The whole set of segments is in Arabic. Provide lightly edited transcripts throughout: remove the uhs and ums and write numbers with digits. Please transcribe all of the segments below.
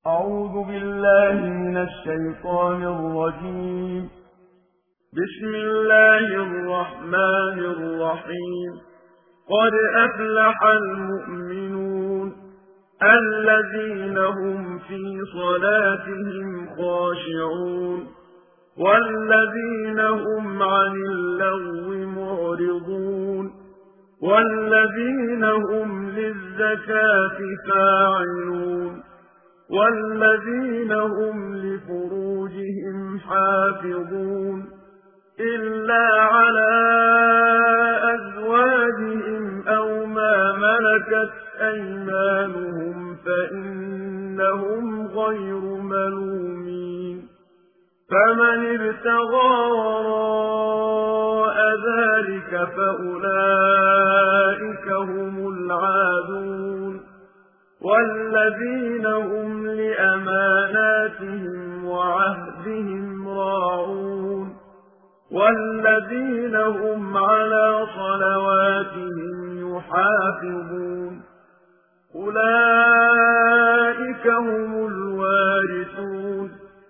أعوذ بالله من الشيطان الرجيم. بسم الله الرحمن الرحيم. قد أفلح المؤمنون الذين هم في صلاتهم خاشعون والذين هم عن اللغو معرضون والذين هم للزكاة فاعلون والذين هم لفروجهم حافظون إلا على أزواجهم أو ما ملكت أيمانهم فإنهم غير ملومين فمن ابتغى وراء ذلك فأولئك هم العادون والذين هم لأماناتهم وعهدهم راعون والذين هم على صلواتهم يحافظون أولئك هم الوارثون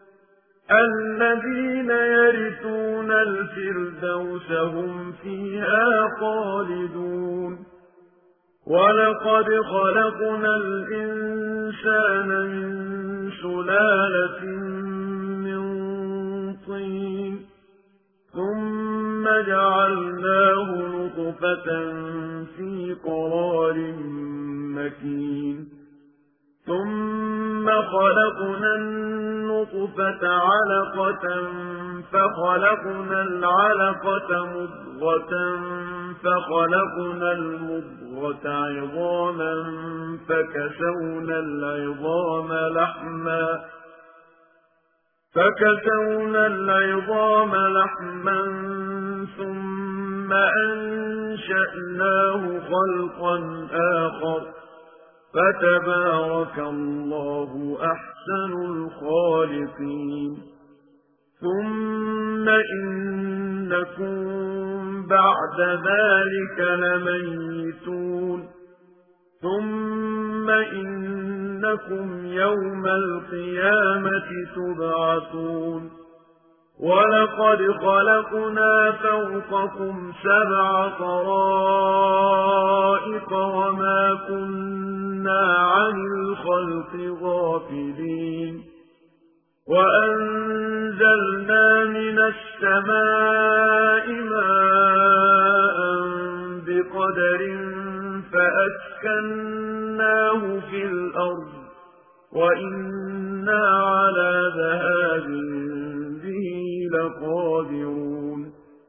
الذين يرثون الفردوس هم فيها خالدون ولقد خلقنا الإنسان من سلالة من طين ثم جعلناه نطفة في قرار مكين ثم خلقنا النطفة علقة فخلقنا العلقة مضغة فخلقنا المضغة عظاما فكسونا العظام لحما ثم أنشأناه خلقا آخر فتبارك الله أحسن الخالقين ثم إنكم بعد ذلك لميتون ثم إنكم يوم القيامة تبعثون ولقد خلقنا فوقكم 7 طرائق وما كنا عن الخلق غافلين وأنزلنا من السماء ماء بقدر فأسكناه في الأرض وإنا على ذهاب به لقادرون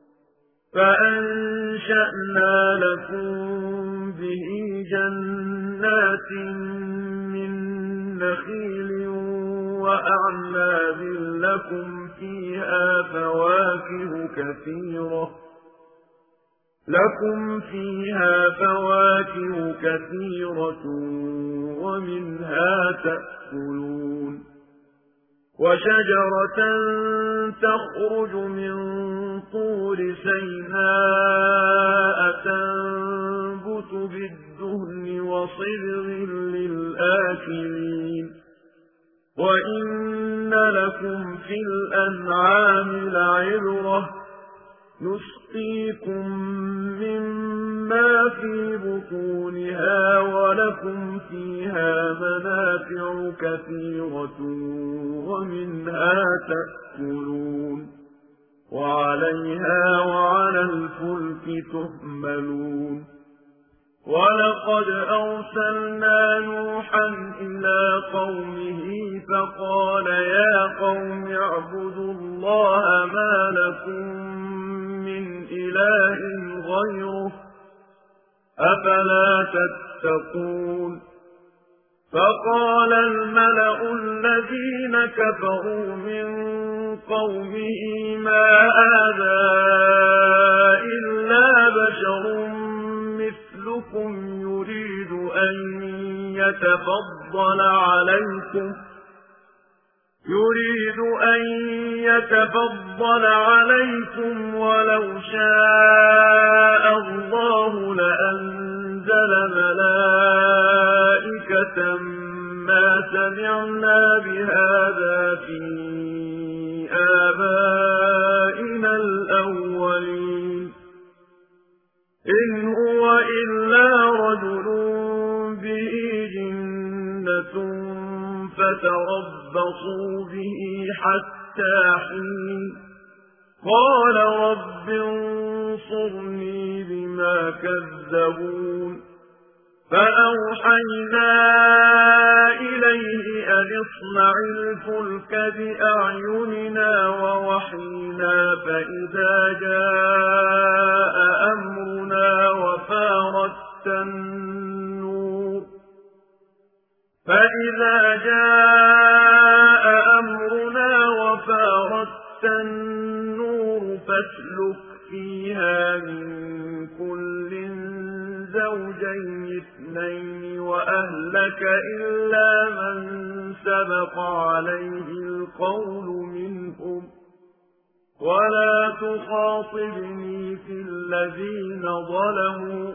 فأنشأنا لكم به جنات من نخيل وأعناب لكم فيها فواكه كثيرة ومنها تأكلون وشجرة تخرج من طور سيناء تنبت بالدهن وصبغ للآكلين وإن لكم في الأنعام لعبرة نسقيكم مما في بطونها ولكم فيها منافع كثيرة ومنها تأكلون وعليها وعلى الفلك تحملون ولقد أرسلنا نوحا إلى قومه فقال يا قوم اعبدوا الله ما لكم من إله غيره أفلا تتقون فقال الملأ الذين كفروا من قومه ما هذا إلا بشر مثلكم يريد أن يتفضل عليكم ولو شاء الله لأنزل ملائكة ما سمعنا بهذا في آبائنا الأولين إن هو إلا رجل به جنة فتربصوا به حتى حين قال رب انصرني بما كذبون فأوحينا إليه أن اصنع الفلك بأعيننا ووحينا فإذا جاء أمرنا وفارت النور فاسلك فيها من كل زوجين اثنين وأهلك إلا من سبق عليه القول منهم ولا تخاطبني في الذين ظلموا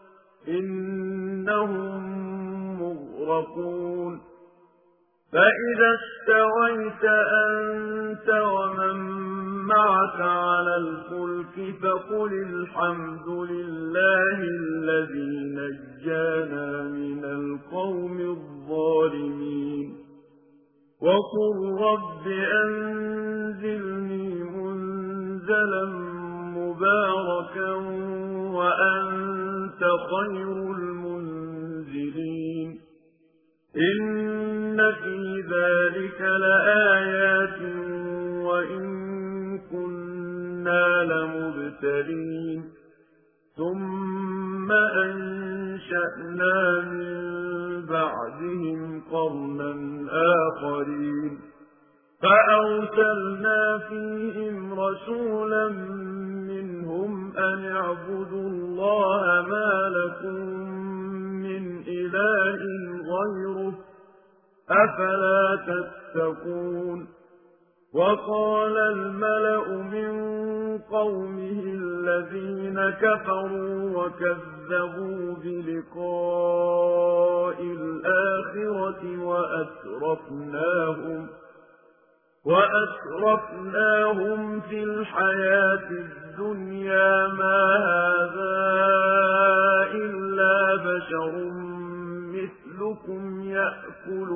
إنهم مغرقون فإذا استويت أنت ومن معك على الفلك فقل الحمد لله الذي نجانا من القوم الظالمين وقل رب أنزلني منزلا مباركا وأنت خير المنزلين إن في ذلك لآيات وإن كنا لمبتلين ثم أنشأنا من بعدهم قرنا آخرين فأرسلنا فيهم رسولا منهم أن اعبدوا الله ما لكم من إله غيره أفلا تتقون وقال الملأ من قومه الذين كفروا وكذبوا بلقاء الآخرة وأترفناهم في الحياة الدنيا ما هذا إلا بشر مثلكم يأكل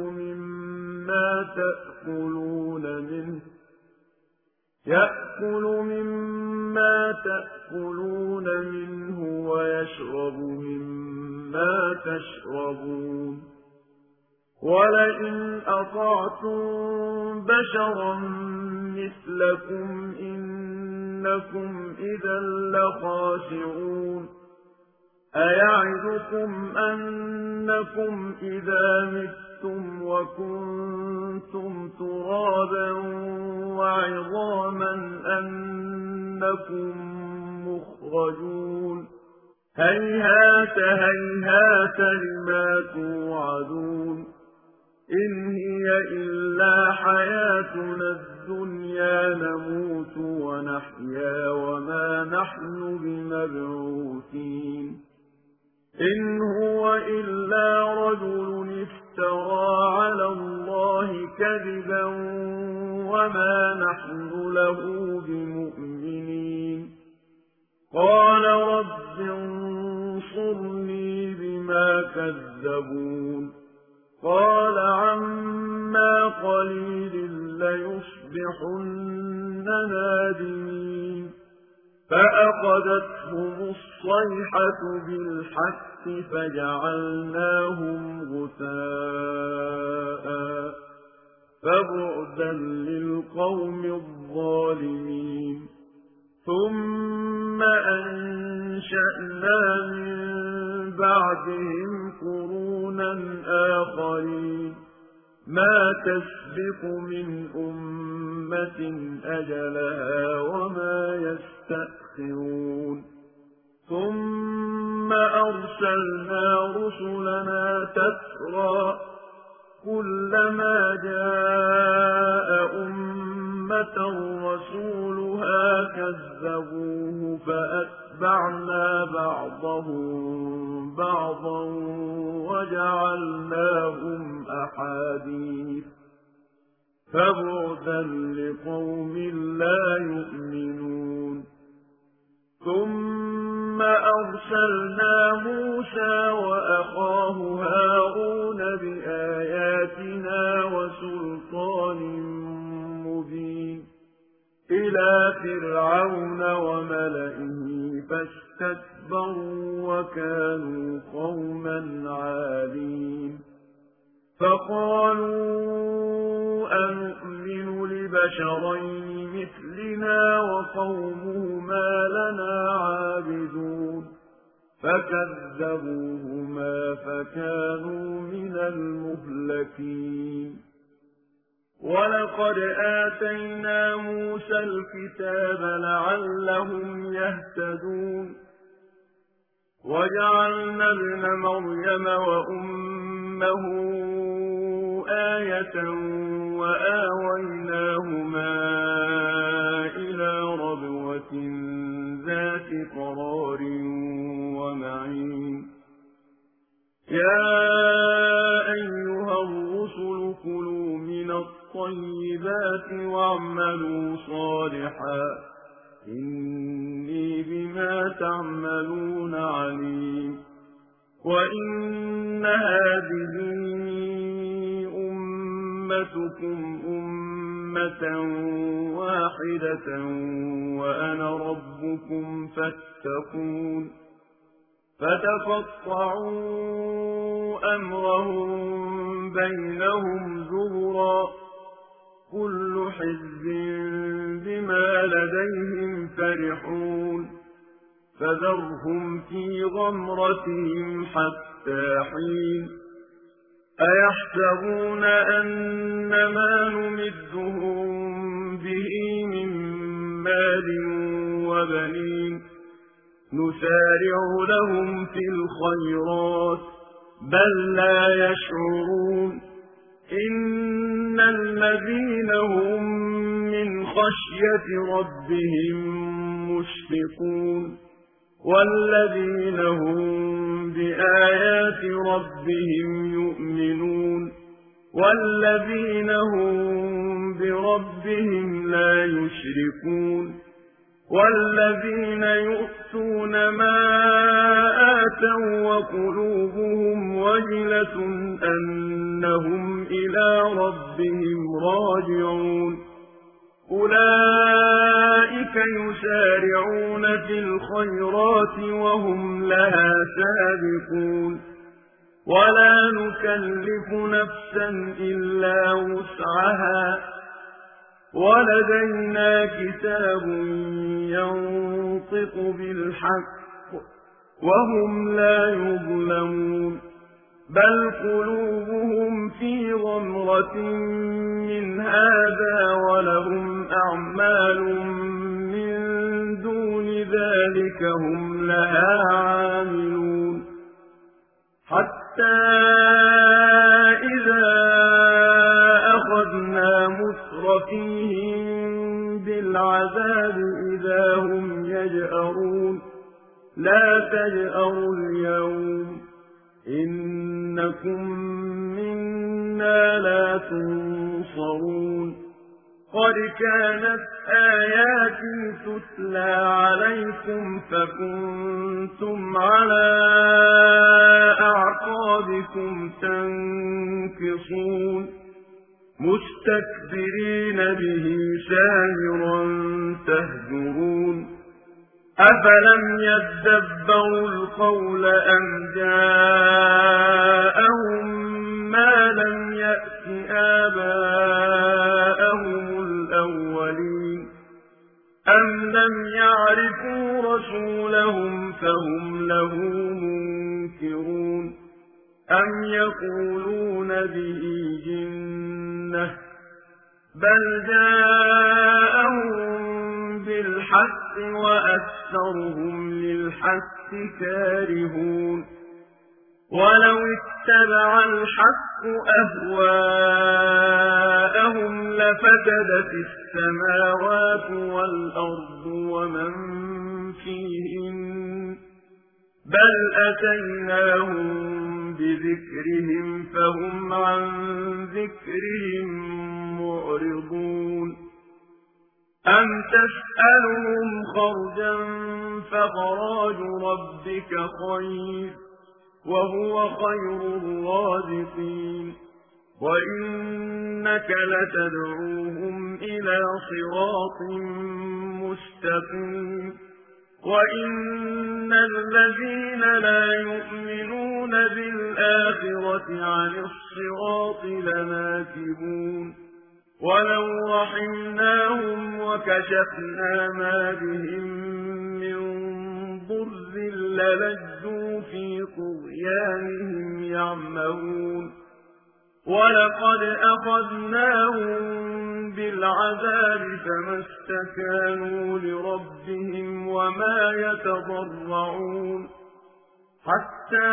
مما تأكلون منه ويشرب مما تشربون ولئن أطعتم بشرا مثلكم إنكم إذا لخاسرون أيعدكم أنكم إذا متم وكنتم ترابا وعظاما أنكم مخرجون هيهات هيهات لما توعدون إن هي إلا حياتنا الدنيا نموت ونحيا وما نحن بمبعوثين إن هو إلا رجل افترى على الله كذبا وما نحن له بمؤمنين قال رب انصرني بما كذبون قال عما قليل ليصبحن نادمين فأخذتهم الصيحة بالحق فجعلناهم غثاء فبعدا للقوم الظالمين ثم أنشأنا من بعدهم قرونا آخرين ما تسبق من أمة أجلها وما يستأخرون ثم أرسلنا رسلنا تترى كلما جاء أمة رسولها كذبوه فأتبعنا بعضهم بعضا وجعلناهم أحاديث فبعدا لقوم لا يؤمنون. ثم أرسلنا موسى وأخاه هارون بآياتنا وسلطان مبين إلى فرعون وملئه فاستكبروا وكانوا قوما عالين. فقالوا أنؤمن لبشرين مثلنا وقومهما لنا عابدون فكذبوهما فكانوا من المهلكين. ولقد آتينا موسى الكتاب لعلهم يهتدون وجعلنا ابن مريم وأمه آية وآويناهما إلى ربوة ذات قرار ومعين. يا أيها الرسل كلوا من الطيبات واعملوا صالحا إني بما تعملون عليم. وإن هذه أمتكم أمة واحدة وأنا ربكم فاتقون. فتقطعوا أمرهم بينهم زبرا كل حزب بما لديهم فرحون. فذرهم في غمرتهم حتى حين. أيحسبون أن ما نمدهم به من مال وبنين نسارع لهم في الخيرات بل لا يشعرون. إن الذين هم من خشية ربهم مشفقون والذين هم بآيات ربهم يؤمنون والذين هم بربهم لا يشركون والذين يؤتون ما آتوا وقلوبهم وجلة أنهم إلى ربهم راجعون. أولئك يسارعون في الخيرات وهم لها سابقون. ولا نكلف نفسا إلا وسعها ولدينا كتاب ينطق بالحق وهم لا يظلمون. بل قلوبهم في غمرة من هذا ولهم أعمال من دون ذلك هم لها عاملون. حتى إذا أخذنا مترفيهم بالعذاب إذا هم يجأرون. لا تجأروا اليوم إنكم منا لا تنصرون. قد كانت آياتي تتلى عليكم فكنتم على أعقابكم تنكصون مستكبرين به سامرا تهجرون. أفلم يدبروا القول أم جاءهم ما لم يأت آباءهم الأولين أم لم يعرفوا رسولهم فهم له منكرون. أم يقولون به جنة بل جاءهم بالحق وأكثرهم للحق كارهون. ولو اتبع الحق أهواءهم لفسدت السماوات والأرض ومن فيهن بل أتيناهم بذكرهم فهم عن ذكرهم معرضون. أم تسألهم خرجا فخراج ربك خير وهو خير الرازقين وإنك لتدعوهم إلى صراط مستقيم وإن الذين لا يؤمنون بالآخرة عن الصراط لناكبون ولو رحمناهم وكشفنا ما بهم من ضر للجوا في طغيانهم يعمهون ولقد أخذناهم بالعذاب فما استكانوا لربهم وما يتضرعون حتى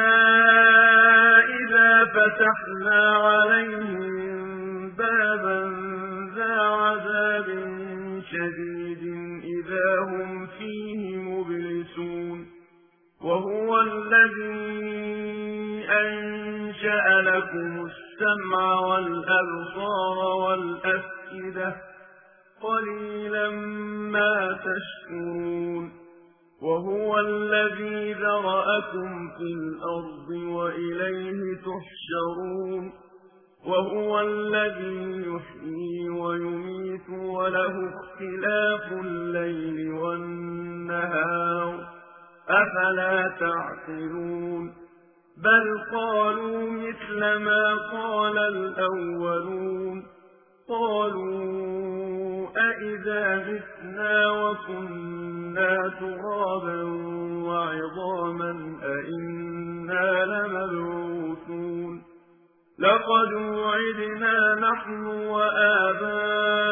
إذا فتحنا عليهم بابا ذا عذاب شديد إذا هم فيه مبلسون وهو الذي أنشأ لكم السمع والأبصار والأفئدة قليلا ما تشكرون وهو الذي ذرأكم في الأرض وإليه تحشرون وهو الذي يحيي ويميت وله اختلاف الليل والنهار أفلا تعقلون بل قالوا مثل ما قال الأولون قالوا أئذا متنا وكنا ترابا وعظاما أئنا لمبعوثون لقد وعدنا نحن وآباؤنا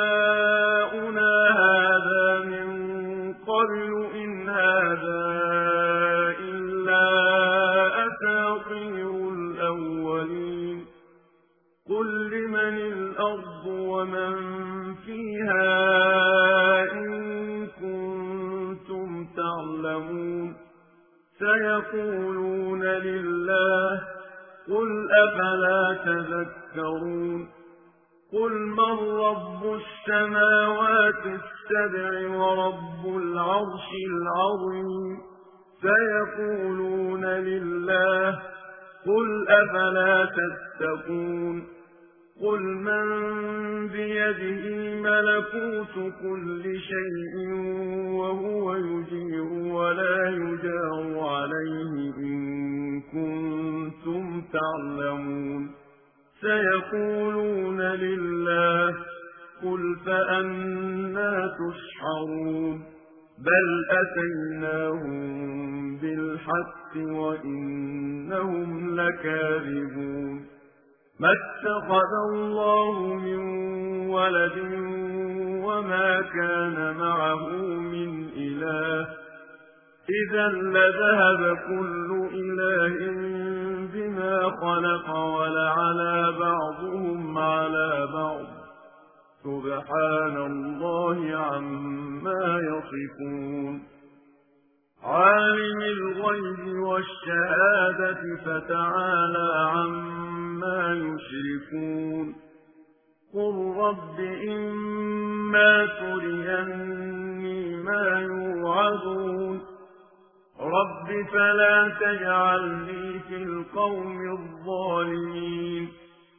هذا من قبل إن هذا إلا أساطير الأولين قل لمن الأرض ومن فيها إن كنتم تعلمون سيقولون لله قل أفلا تذكرون قل من رب السماوات السبع ورب العرش العظيم سيقولون لله قل أفلا تتقون قل من بيده ملكوت كل شيء وهو يجير ولا يجار عليه إن كنتم تعلمون سيقولون لله قل فأنى تسحرون بل أتيناهم بالحق وإنهم لكاذبون ما اتخذ الله من ولد وما كان معه من إله إذا لذهب كل إله بما خلق ولعلى بعضهم على بعض سبحان الله عما يصفون عالم الغيب والشهادة فتعالى عما يشركون قل رب إما تريني ما يوعدون رب فلا تجعلني في القوم الظالمين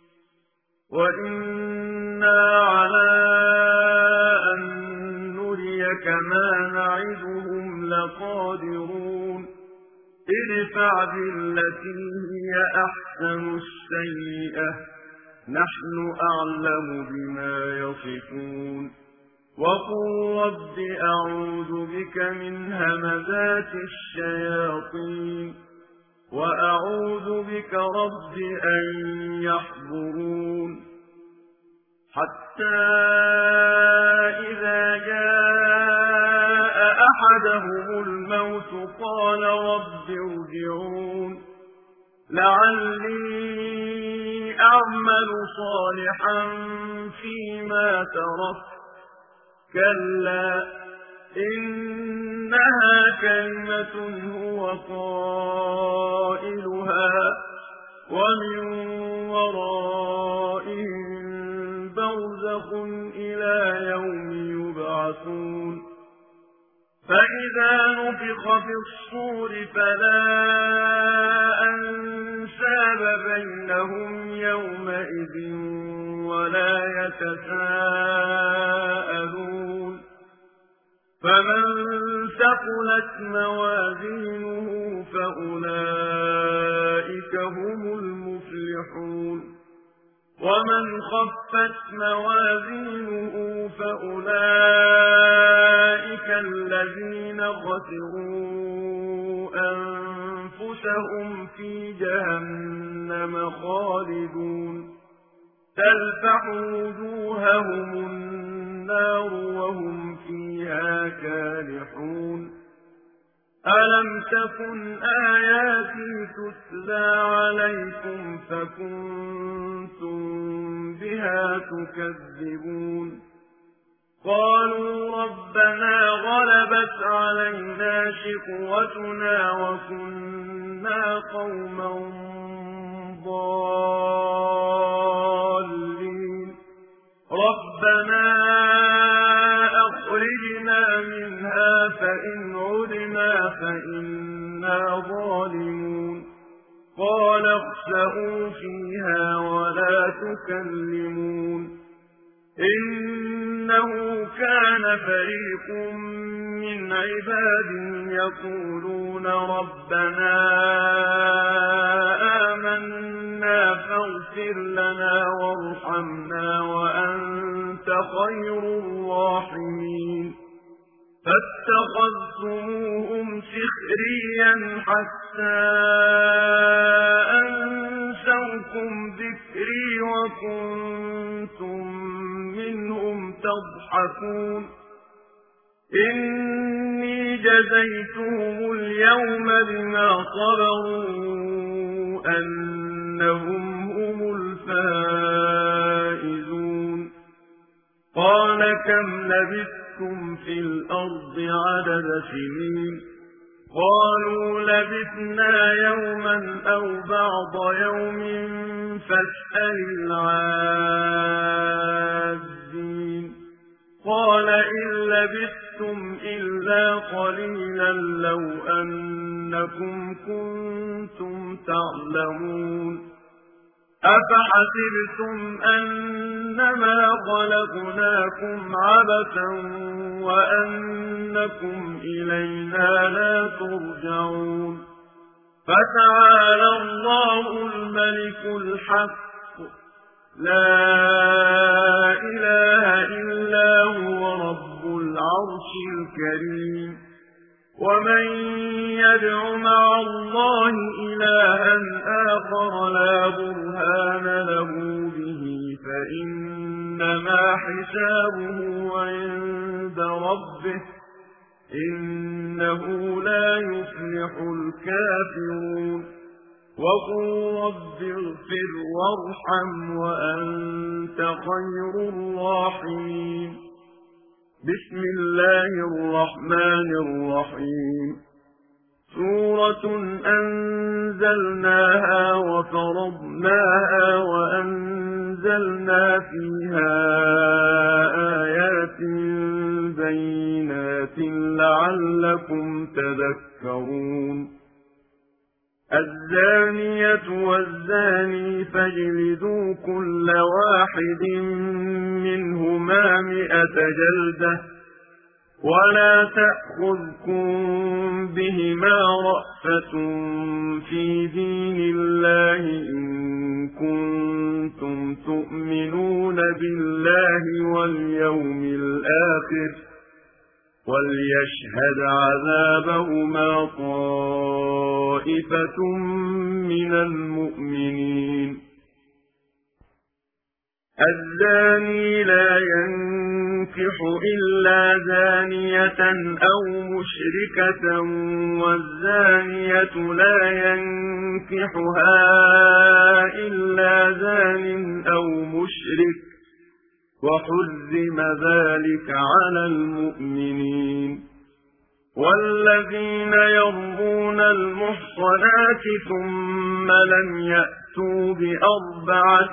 وإنا على أن نريك ما نعدهم لقادرون ادفع بالتي هي أحسن السيئة نحن أعلم بما يصفون وقل رب أعوذ بك من همزات الشياطين وأعوذ بك رب أن يحضرون حتى إذا جاء أحدهم الموت قال رب ارجعون لعلي أعمل صالحا فيما تركت كلا إنها كلمة هو قائلها ومن ورائهم برزخ وبرزخ إلى يوم يبعثون فإذا نفخ في الصور فلا أنساب بينهم يومئذ ولا يتساءلون فمن ثقلت موازينه فأولئك هم المفلحون ومن خفت موازينه فأولئك الذين خسروا أنفسهم في جهنم خالدون تلفح وجوههم النار وهم فيها كالحون ألم تكن آياتي تتلى عليكم فكنتم بها تكذبون قالوا ربنا غلبت علينا شقوتنا وكنا قوما ضالين ربنا أخرجنا منها فإن عدنا فإنا ظالمون قال اخسئوا فيها ولا تكلمون إنه كان فريق من عبادي يقولون ربنا آمنا فاغفر لنا وارحمنا وأنت خير الراحمين فاتخذتموهم سخريا حتى أنسوكم ذكري وكنتم منهم تضحكون إني جزيتهم اليوم بما صبروا أنهم هم الفائزون قال كم لبثتم في الأرض عدد سنين قالوا لبثنا يوما أو بعض يوم فاسأل العادين قال إن لبثتم إلا قليلا لو أنكم كنتم تعلمون أفحسبتم أنما خلقناكم عبثا وأنكم إلينا لا ترجعون فتعالى الله الملك الحق لا إله إلا هو رب العرش الكريم ومن يدع مع الله إلها آخر لا برهان له به فإنما حسابه عند ربه إنه لا يفلح الكافرون وقل رب اغفر وارحم وأنت خير الراحمين بسم الله الرحمن الرحيم سورة أنزلناها وفرضناها وأنزلنا فيها آيات بينات لعلكم تذكرون الزانية والزاني فاجلدوا كل واحد منهما 100 جلدة ولا تأخذكم بهما رأفة في دين الله إن كنتم تؤمنون بالله واليوم الآخر وليشهد عذابهما طائفة من المؤمنين الزاني لا ينكح إلا زانية أو مشركة والزانية لا ينكحها إلا زان أو مشرك وحرم ذلك على المؤمنين والذين يرمون المحصنات ثم لم يأتوا يأتوا ب4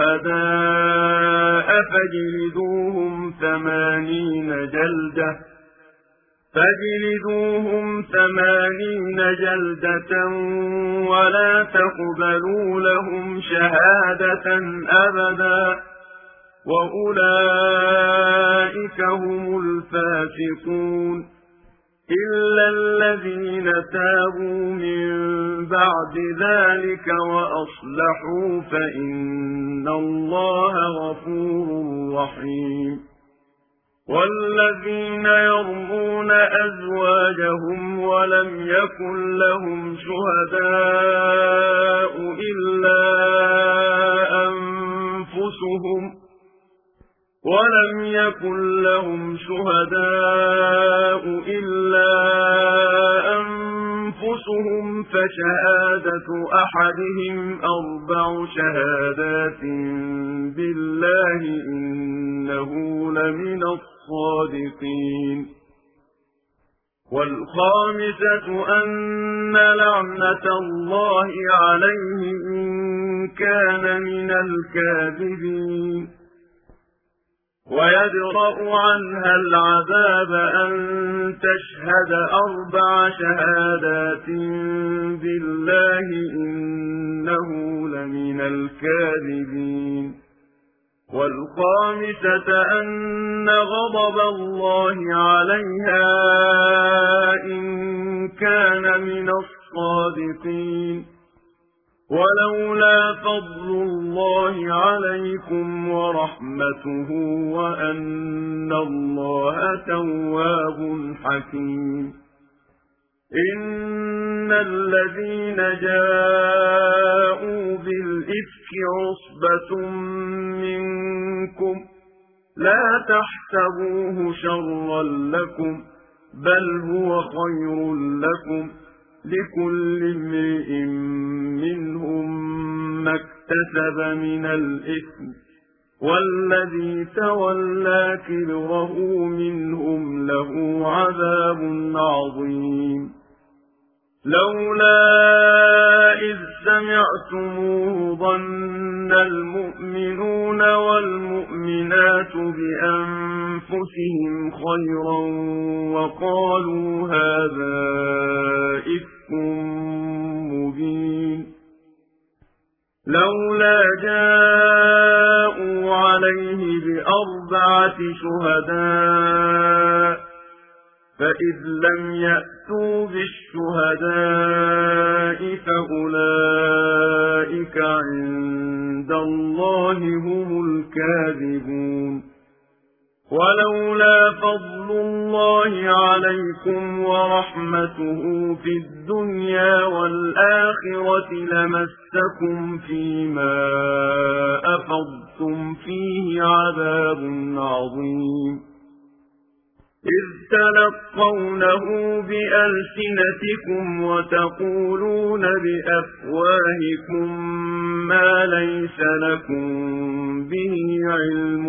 شهداء فاجلدوهم 80 جلدة ولا تقبلوا لهم شهادة أبدا وأولئك هم الفاسقون إلا الذين تابوا من بعد ذلك وأصلحوا فإن الله غفور رحيم والذين يرمون أزواجهم ولم يكن لهم شهداء إلا أنفسهم فشهادة أحدهم 4 شهادات بالله إنه لمن الصادقين والخامسة أن لعنة الله عليه إن كان من الكاذبين ويدرأ عنها العذاب أن تشهد 4 شهادات بالله إنه لمن الكاذبين والخامسة أن غضب الله عليها إن كان من الصادقين ولولا فضل الله عليكم ورحمته وأن الله تواب حكيم إن الذين جاءوا بالإفك عصبة منكم لا تحسبوه شرا لكم بل هو خير لكم لكل امرئ منهم ما اكتسب من الإثم والذي تولى كبره منهم له عذاب عظيم لولا إذ سمعتموه ظن المؤمنون والمؤمنات بأنفسهم خيرا وقالوا هذا إفك مبين لولا جاءوا عليه ب4 شهداء فإذ لم يأتوا بالشهداء فأولئك عند الله هم الكاذبون ولولا فضل الله عليكم ورحمته في الدنيا والآخرة لمسكم فيما أفضتم فيه عذاب عظيم إذ تلقونه بألسنتكم وتقولون بأفواهكم ما ليس لكم به علم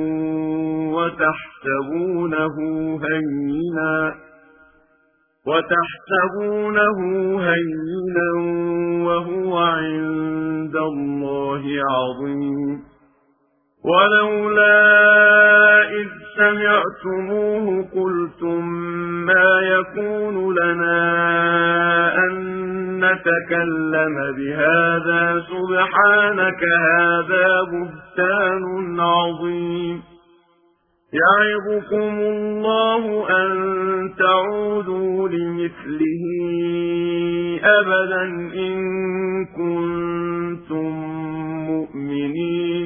وتحسبونه هينا وهو عند الله عظيم ولولا إذ سمعتموه قلتم ما يكون لنا أن نتكلم بهذا سبحانك هذا بهتان عظيم يعظكم الله أن تعودوا لمثله أبدا إن كنتم مؤمنين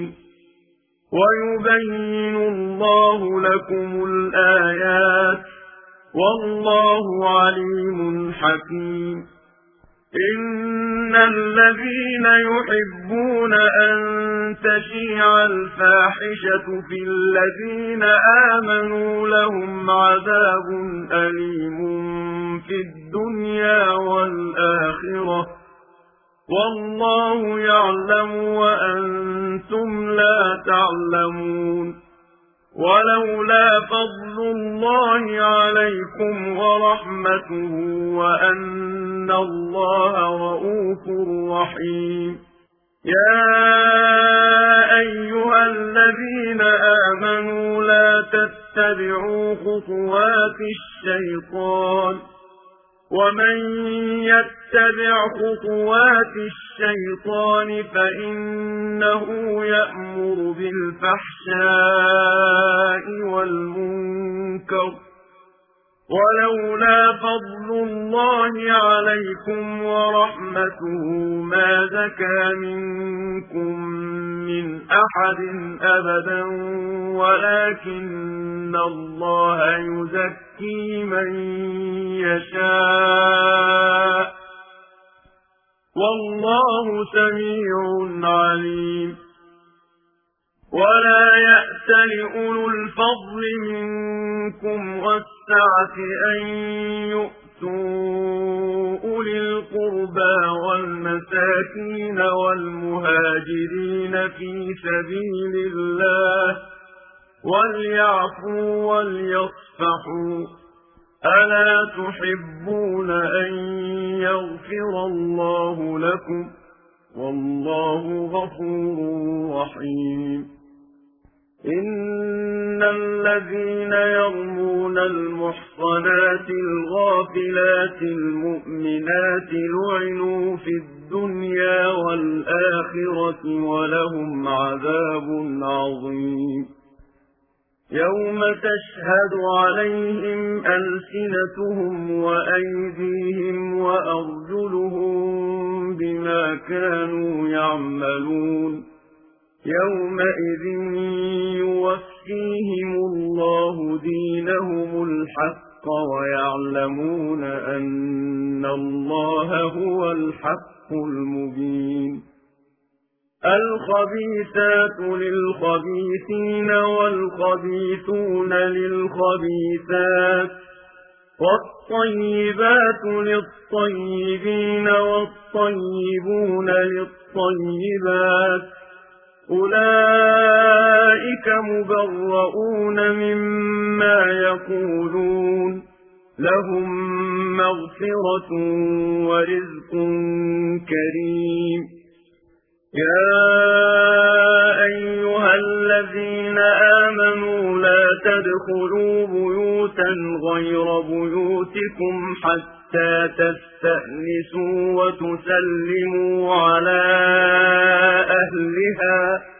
ويبين الله لكم الآيات والله عليم حكيم إن الذين يحبون أن تشيع الفاحشة في الذين آمنوا لهم عذاب أليم في الدنيا والآخرة والله يعلم وأنتم لا تعلمون ولولا فضل الله عليكم ورحمته وأن الله رؤوف رحيم يا أيها الذين آمنوا لا تتبعوا خطوات الشيطان ومن يتبع خطوات الشيطان فإنه يأمر بالفحشاء والمنكر ولولا فضل الله عليكم ورحمته ما زكى منكم من أحد أبدا ولكن الله يزكي من يشاء والله سميع عليم ولا يأتل أولو الفضل منكم والسعة أن يؤتوا أولي القربى والمساكين والمهاجرين في سبيل الله وليعفوا وليصفحوا ألا تحبون أن يغفر الله لكم والله غفور رحيم إن الذين يرمون المحصنات الغافلات المؤمنات لعنوا في الدنيا والآخرة ولهم عذاب عظيم يوم تشهد عليهم ألسنتهم وأيديهم وأرجلهم بما كانوا يعملون يومئذ يوفيهم الله دينهم الحق ويعلمون أن الله هو الحق المبين الخبيثات للخبيثين والخبيثون للخبيثات والطيبات للطيبين والطيبون للطيبات أولئك مبرؤون مما يقولون لهم مغفرة ورزق كريم يا أيها الذين آمنوا لا تدخلوا بيوتا غير بيوتكم حتى تستأنسوا وتسلموا على أهلها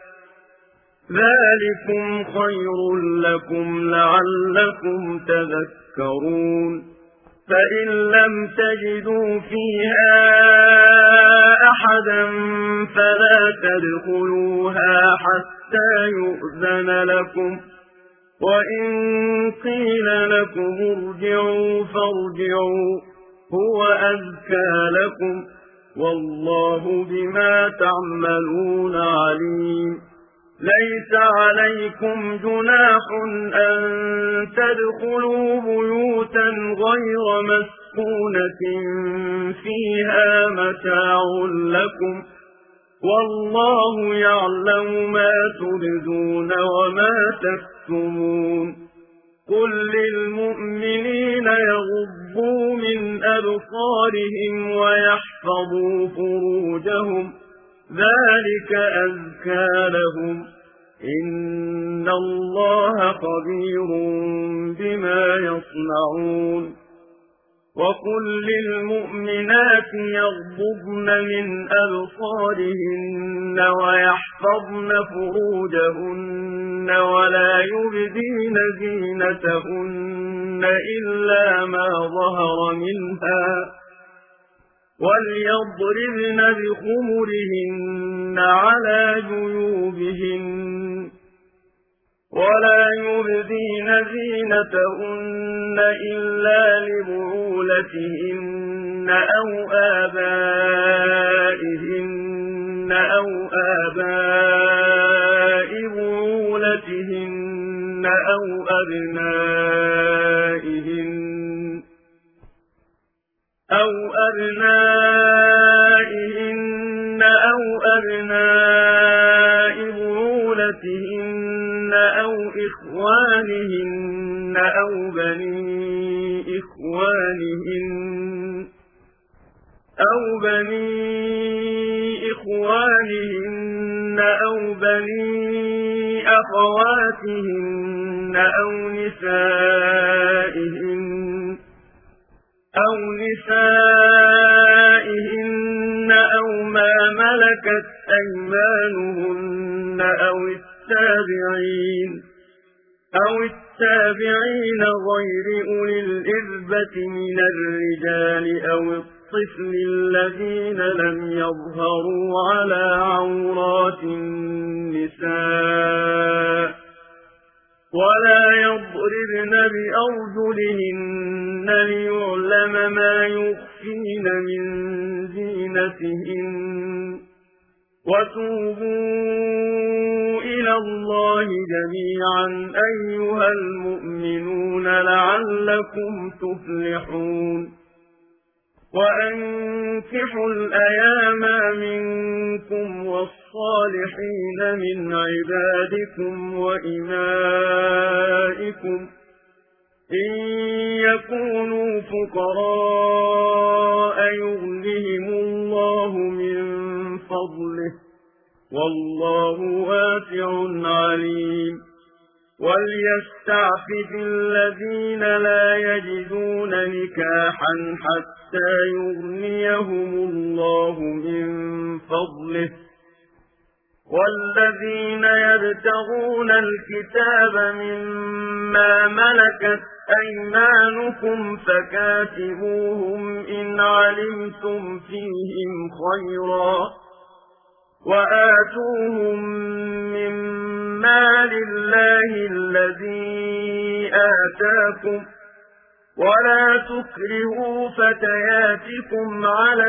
ذلكم خير لكم لعلكم تذكرون فإن لم تجدوا فيها أحدا فلا تدخلوها حتى يؤذن لكم وإن قيل لكم ارجعوا فارجعوا هو أزكى لكم والله بما تعملون عليم ليس عليكم جناح أن تدخلوا بيوتا غير مسكونة فيها متاع لكم والله يعلم ما تبدون وما تكتمون قل للمؤمنين يغضوا من أبصارهم ويحفظوا فروجهم ذلك أزكى لهم إن الله خبير بما يصنعون وقل للمؤمنات يغضضن من أبصارهن ويحفظن فروجهن ولا يبدين زينتهن إلا ما ظهر منها وليضربن بخمرهن على جيوبهن ولا يبدين زينتهن إلا لبعولتهن أو آبائهن أو آباء بعولتهن أو أبنائهن أو أبناء بعولتهن أو إخوانهن أو بني إخوانهن إخوانهن أو بني أخواتهن أو نسائهن أو ما ملكت أيمانهن أو التابعين غير أولي الإربة من الرجال أو الطفل الذين لم يظهروا على عورات النساء ولا يضربن بأرجلهن ليعلم ما يخفين من زينتهن وتوبوا إلى الله جميعا أيها المؤمنون لعلكم تفلحون وأنكحوا الأيام منكم والصالحين من عبادكم وإمائكم إن يكونوا فقراء يغنهم الله من فضله والله واسع عليم وليستعفف الذين لا يجدون نكاحا حتى يغنيهم الله من فضله والذين يبتغون الكتاب مما ملكت أيمانكم فكاتبوهم إن علمتم فيهم خيرا وآتوهم مما لله الذي آتاكم ولا تكرهوا فتياتكم على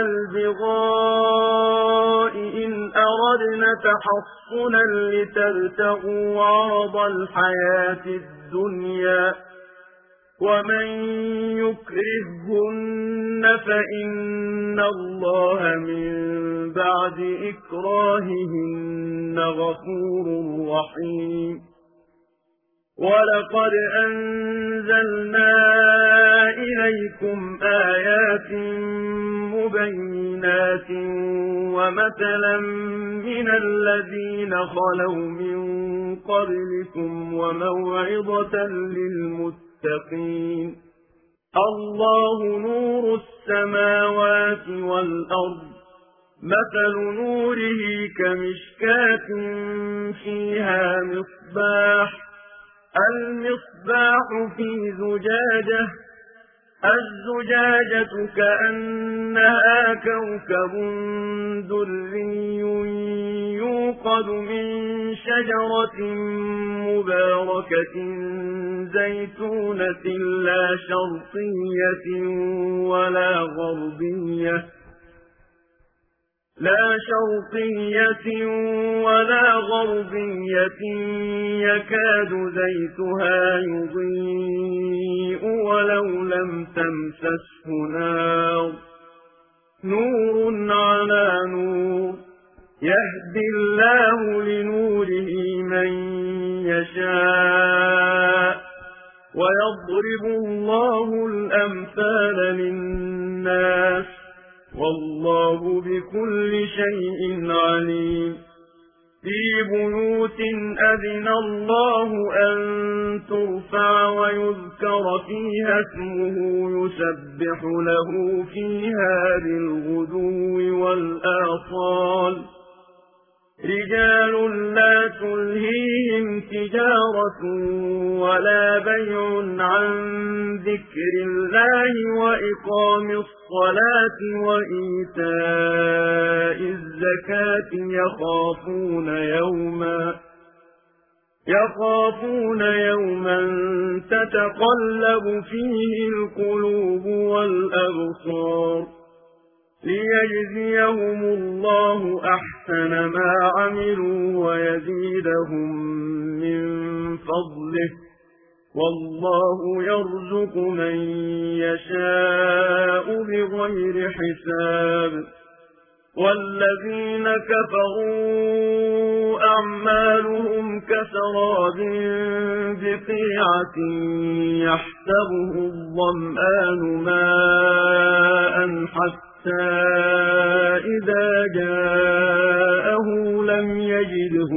البغاء إن أردنا تحصنا لتبتغوا عرض الحياة الدنيا ومن يكرههن فإن الله من بعد إكراههن غفور رحيم ولقد أنزلنا إليكم آيات مبينات ومثلا من الذين خلوا من قبلكم وموعظة للمتقين الله نور السماوات والأرض مثل نوره كمشكاة فيها المصباح في زجاجة الزجاجة كأنها كوكب دري يوقد من شجرة مباركة زيتونة لا شرقية ولا غربية يكاد زيتها يضيء ولو لم تمسسه نور على نور يهدي الله لنوره من يشاء ويضرب الله الأمثال للناس والله بكل شيء عليم في بيوت أذن الله أن ترفع ويذكر فيها اسمه يسبح له فيها بالغدو والآصال رجال لا تلهيهم تجارة ولا بيع عن ذكر الله وإقام الصلاة وإيتاء الزكاة يخافون يوما تتقلب فيه القلوب والأبصار ليجزيهم الله أحسن ما عملوا ويزيدهم من فضله والله يرزق من يشاء بغير حساب والذين كفروا أعمالهم كسراب بقيعة يحسبه الظمآن ماء حتى حتى إذا جاءه لم يجده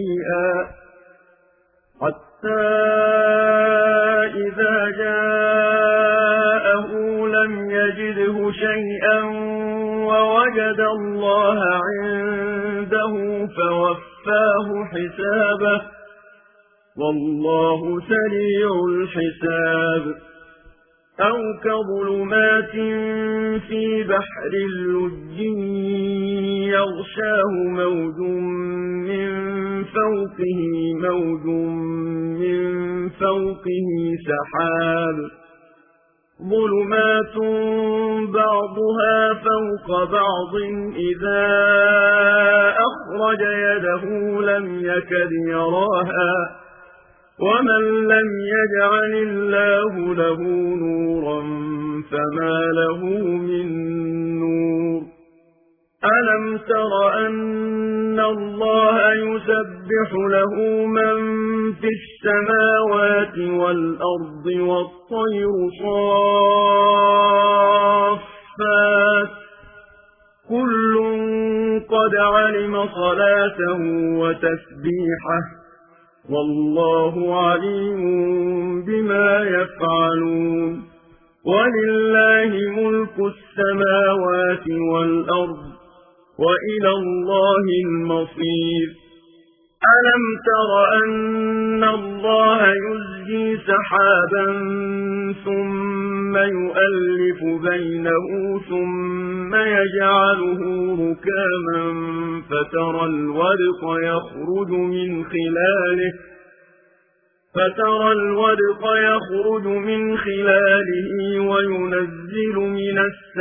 شيئا ووجد الله عنده فوفاه حسابه والله سريع الحساب أو كظلمات في بحر اللج يغشاه موج من فوقه سحاب ظلمات بعضها فوق بعض إذا أخرج يده لم يكد يراها ومن لم يجعل الله له نورا فما له من نور ألم تر أن الله يسبح له من في السماوات والأرض والطير صافات كل قد علم صلاته وتسبيحه والله عليم بما يفعلون ولله ملك السماوات والأرض وإلى الله المصير ألم تر أن الله يزجي سحابا ثم يؤلف بينه ثم يجعله ركاما فترى الودق يخرج من خلاله وينزل من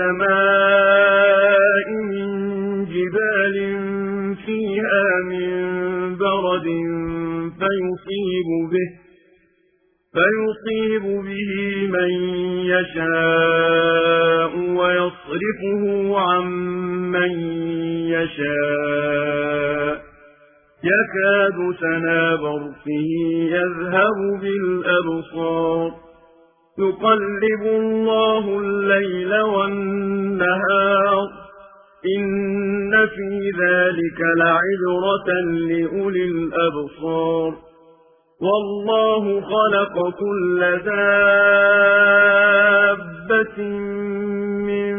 السماء من جبال فيها من برد فيصيب به من يشاء ويصرفه عن من يشاء يكاد سنا برقه يذهب بالأبصار يقلب الله الليل والنهار إن في ذلك لعبرة لأولي الأبصار والله خلق كل دابة من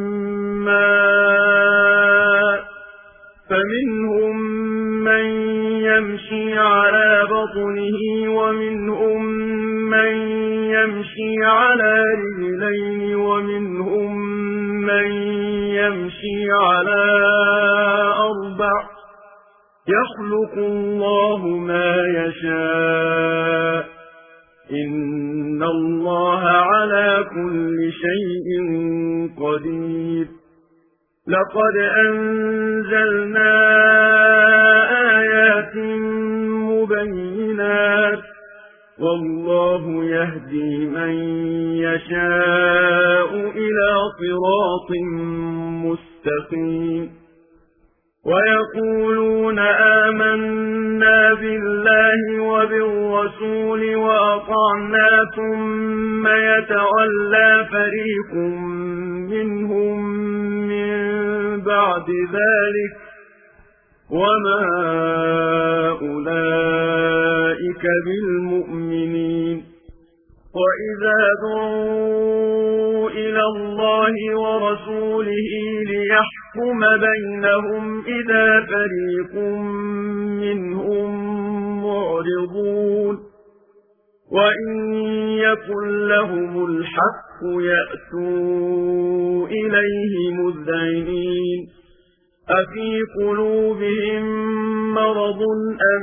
ماء فمنهم من يمشي على بطنه ومنهم من يمشي على رجلين ومنهم من يمشي على أربع يخلق الله ما يشاء إن الله على كل شيء قدير لقد أنزلنا آيات مبينات والله يهدي من يشاء إلى صراط مستقيم ويقولون آمنا بالله وبالرسول وأطعنا ثم يتولى فريق منهم من بعد ذلك وما أولئك بالمؤمنين وإذا دعوا إلى الله ورسوله ليحكم بينهم إذا فريق منهم معرضون وإن يكن لهم الحق يأتوا إليه مذعنين أفي قلوبهم مرض أم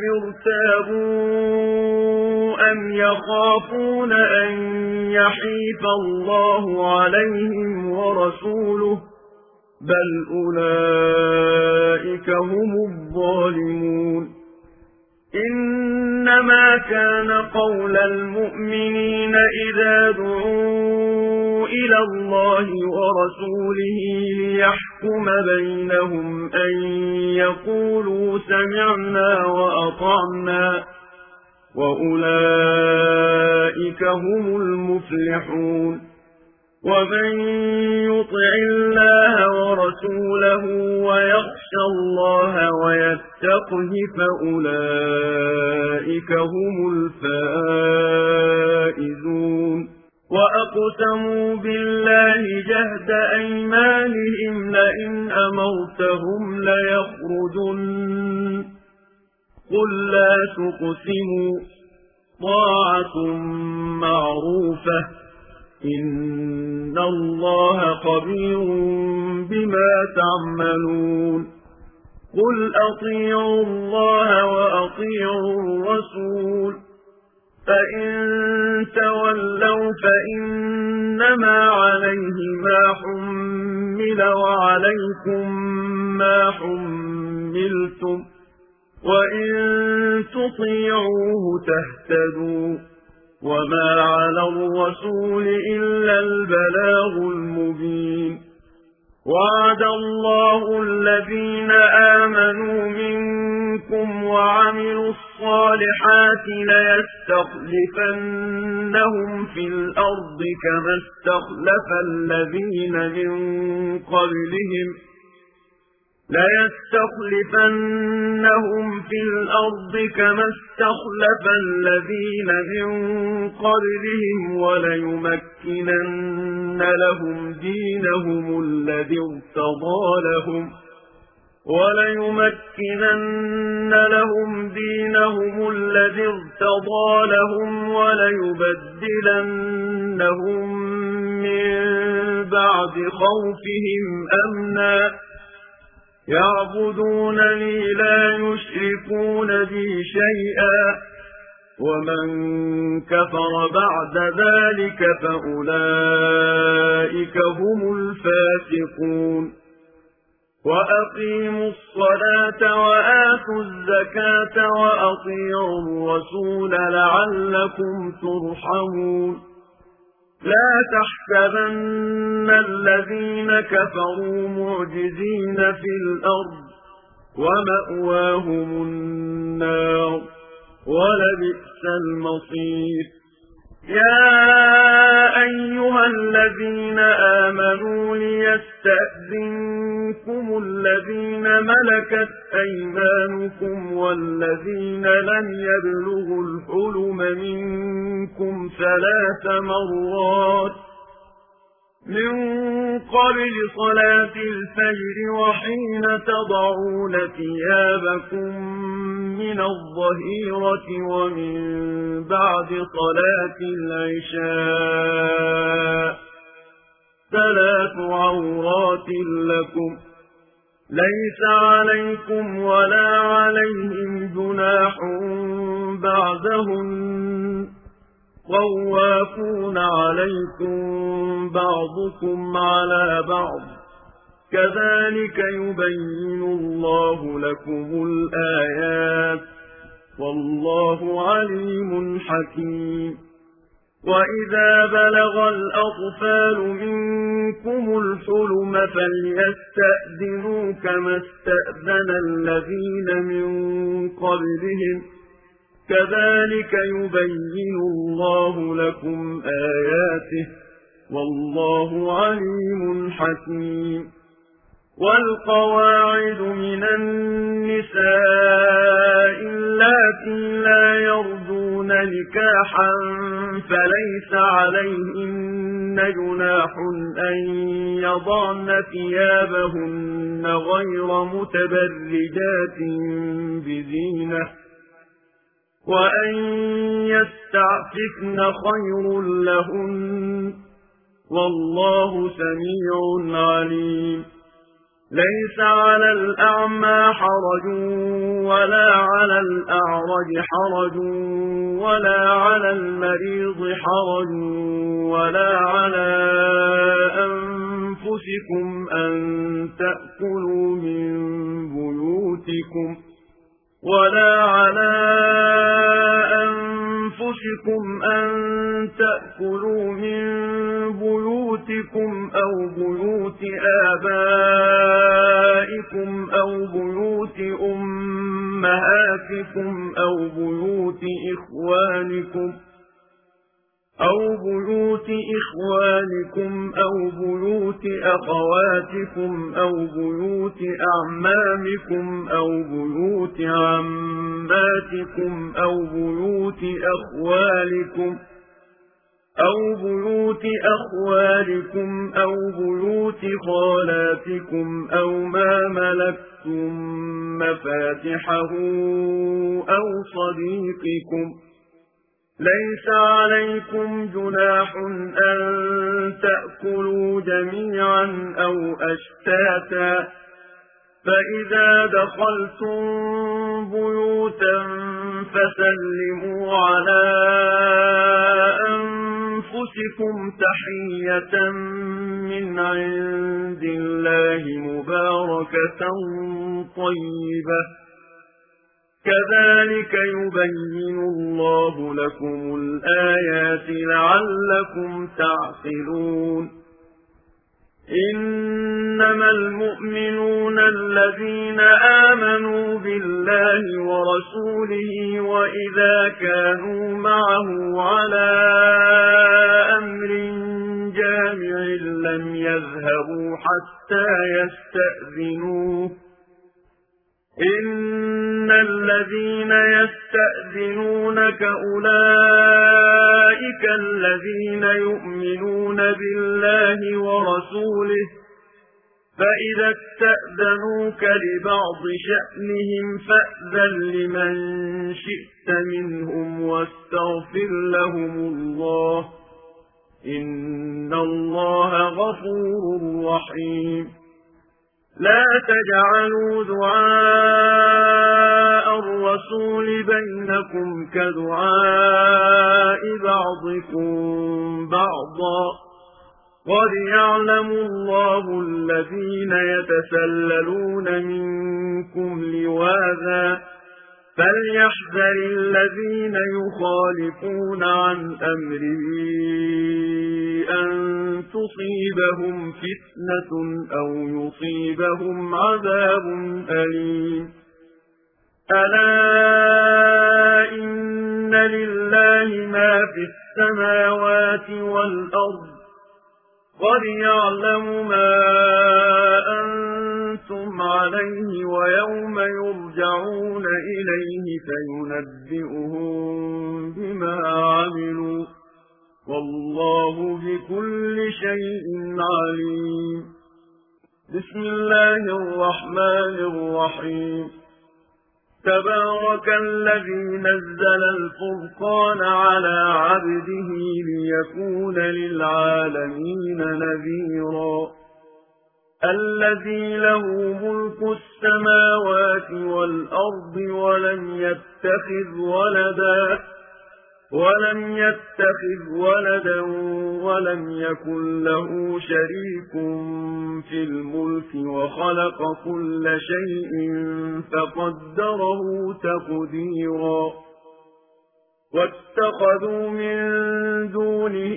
ارتابوا أم يخافون أن يحيف الله عليهم ورسوله بل أولئك هم الظالمون إنما كان قول المؤمنين إذا دعوا إلى الله ورسوله ليحكم بينهم أن يقولوا سمعنا وأطعنا وأولئك هم المفلحون ومن يطع الله ورسوله ويخشى الله ويتقه فأولئك هم الفائزون وأقسموا بالله جهد أيمانهم لئن أمرتهم ليخرجن قل لا تقسموا طاعة معروفة إن الله خبير بما تعملون قل أطيعوا الله وأطيعوا الرسول فإن تولوا فإنما عليه ما حمل وعليكم ما حملتم وإن تطيعوه تهتدوا وما على الرسول إلا البلاغ المبين وعد الله الذين آمنوا منكم وعملوا الصالحات ليستخلفنهم في الأرض كما استخلف الذين من قبلهم وليمكنن لهم دينهم الذي ارتضى لهم وليبدلنهم من بعد خوفهم أمنا يعبدونني لا يشركون بي شيئا ومن كفر بعد ذلك فأولئك هم الفاسقون وأقيموا الصلاة وآتوا الزكاة وأطيعوا الرسول لعلكم ترحمون لا تحسبن الذين كفروا معجزين في الأرض ومأواهم النار ولبئس المصير يا أيها الذين آمنوا ليستأذنكم الذين ملكت أيمانكم والذين لم يبلغوا الحلم منكم 3 مرات من قبل صلاة الفجر وحين تضعون ثيابكم من الظهيرة ومن بعد صلاة العشاء 3 عورات لكم ليس عليكم ولا عليهم جناح بعدهن طوافون عليكم بعضكم على بعض كذلك يبين الله لكم الآيات والله عليم حكيم وإذا بلغ الأطفال منكم الحلم فليستأذنوا كما استأذن الذين من قبلهم كذلك يبين الله لكم آياته والله عليم حكيم والقواعد من النساء اللاتي لا يرجون نكاحا فليس عليهن جناح أن يضعن ثيابهن غير متبرجات بزينة وأن يستعففن خير لهن والله سميع عليم ليس على الأعمى حرج ولا على الأعرج حرج ولا على المريض حرج ولا على أنفسكم أن تأكلوا من بيوتكم أو بيوت آبائكم أو بيوت أمهاتكم أو بيوت إخوانكم أو بيوت إخوانكم أو بيوت أخواتكم أو بيوت أعمامكم أو بيوت عماتكم أو بيوت أخوالكم أو بيوت خالاتكم أو ما ملكتم مفاتحه أو صديقكم. ليس عليكم جناح أن تأكلوا جميعا أو أشتاتا، فإذا دخلتم بيوتا فسلموا على أنفسكم تحية من عند الله مباركة طيبة، كذلك يبين الله لكم الآيات لعلكم تعقلون. إنما المؤمنون الذين آمنوا بالله ورسوله وإذا كانوا معه على أمر جامع لم يذهبوا حتى يستأذنوه. إن الذين يستأذنونك أولئك الذين يؤمنون بالله ورسوله، فإذا استأذنوك لبعض شأنهم فأذن لمن شئت منهم واستغفر لهم الله، إن الله غفور رحيم. لا تجعلوا دعاء الرسول بينكم كدعاء بعضكم بعضا، قد يعلم الله الذين يتسللون منكم لواذا، فليحذر الذين يخالفون عن أمره أن تصيبهم فتنة أو يصيبهم عذاب أليم. ألا إن لله ما في السماوات والأرض، قد يعلم ما أنتم عليه ويوم يرجعون إليه فينبئهم بما عملوا، والله بكل شيء عليم. بسم الله الرحمن الرحيم. تبارك الذي نزل الفرقان على عبده ليكون للعالمين نذيرا. الذي له ملك السماوات والأرض ولم يتخذ ولدا ولم يكن له شريك في الملك وخلق كل شيء فقدره تقديرا. واتخذوا من دونه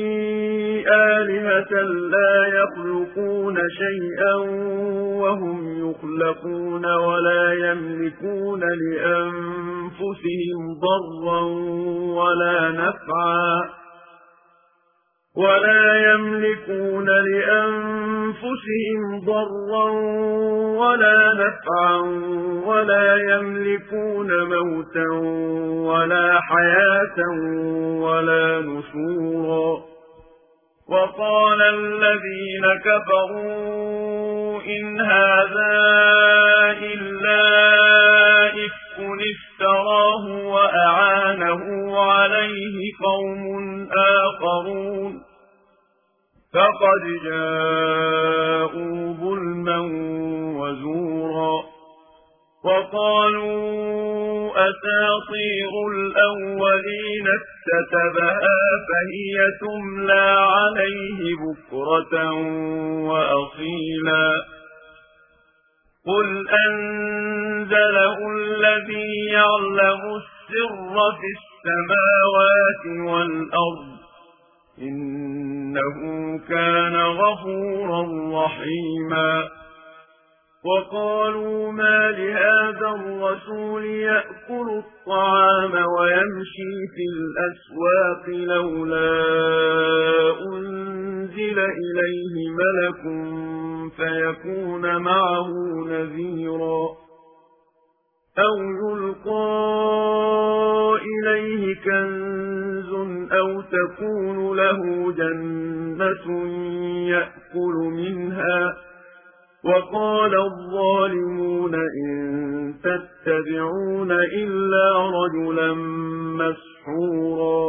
آلهة لا يخلقون شيئا وهم يخلقون ولا يملكون لأنفسهم ضرا ولا نفعا ولا يملكون موتا ولا حياة ولا نشورا. وقال الذين كفروا إن هذا إلا إفك افتراه وأعانه عليه قوم آخرون، فقد جاءوا ظلما وزورا. وقالوا أساطير الأولين اكتتبها فهي تملى عليه بكرة وأصيلا. قل أنزله الذي يعلم السر في السماوات والأرض، إنه كان غفورا رحيما. وقالوا ما لهذا الرسول يأكل يأكل الطعام ويمشي في الأسواق لولا أنزل إليه ملك فيكون معه نذيرا أو يلقى إليه كنز أو تكون له جنة يأكل منها وقال الظالمون إن تتبعون إلا رجلا مسحورا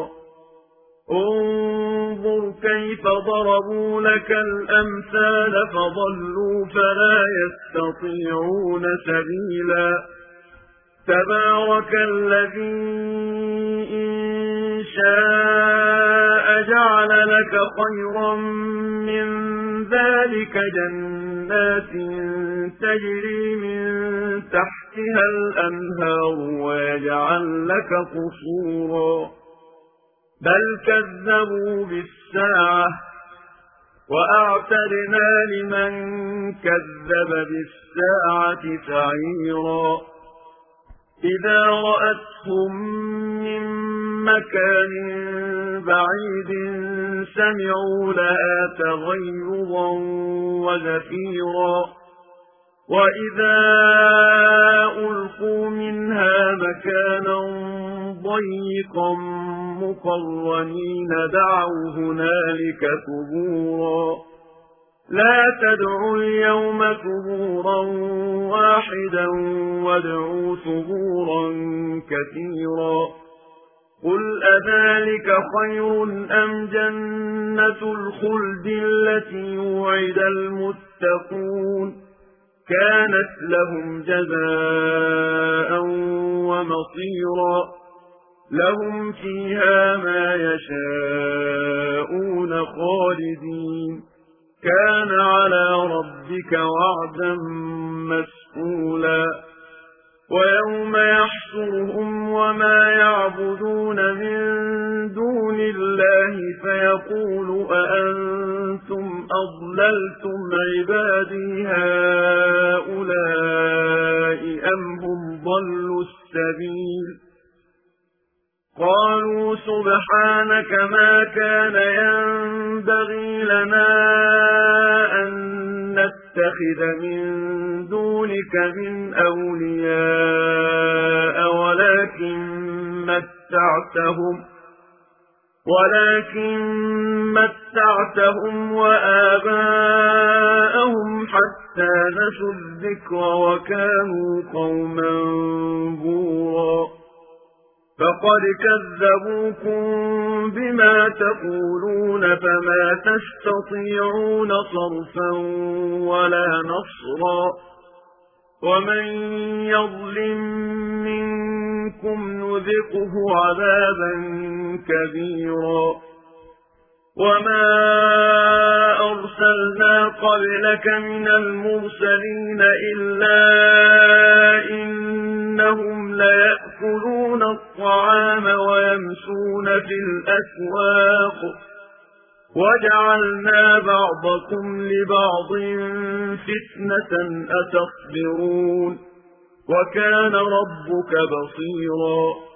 انظر كيف ضربوا لك الأمثال فضلوا فلا يستطيعون سبيلا تبارك الذي إن شاء جعل لك خيرا من ذلك جنات تجري من تحتها الأنهار ويجعل لك قصورا بل كذبوا بالساعة وأعتدنا لمن كذب بالساعة سعيرا إذا رأتهم من مكان بعيد سمعوا لها تغيظا وزفيرا وإذا ألقوا منها مكانا ضيقا مقرنين دعوا هنالك ثبورا لا تدعوا اليوم ثبورا واحدا وادعوا ثبورا كثيرا قل أذلك خير أم جنة الخلد التي وعد المتقون كانت لهم جزاء ومصيرا لهم فيها ما يشاءون خالدين كان على ربك وعدا مسئولا ويوم يحشرهم وما يعبدون من دون الله فيقول أأنتم أضللتم عبادي هؤلاء أم هم ضلوا السبيل قالوا سبحانك ما كان ينبغي لنا أن نتخذ من دونك من أولياء ولكن متعتهم وآباءهم حتى نسوا الذكر وكانوا قوما بورا فقد كذبوكم بما تقولون فما تستطيعون صرفا ولا نصرا ومن يظلم منكم نذقه عذابا كبيرا وما أرسلنا قبلك من المرسلين إلا إنهم ليأكلون الطعام ويمشون في الأسواق وجعلنا بعضكم لبعض فتنة أتصبرون وكان ربك بصيرا